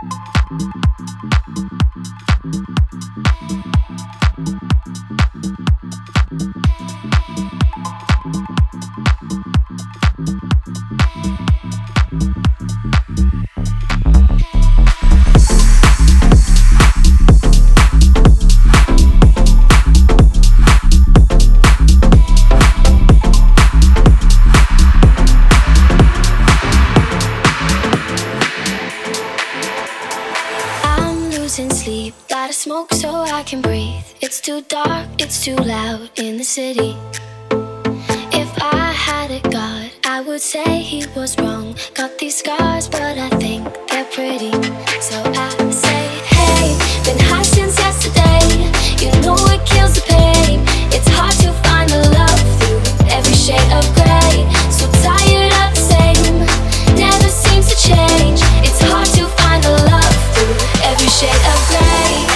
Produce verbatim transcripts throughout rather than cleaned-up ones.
Smoke so I can breathe. It's too dark, it's too loud in the city. If I had a god, I would say he was wrong. Got these scars, but I think they're pretty. So I say, hey, been high since yesterday. You know it kills the pain. It's hard to find the love through every shade of gray. So tired of the same, never seems to change. It's hard to find the love through every shade of gray.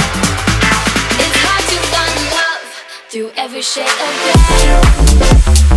Every shade of gray.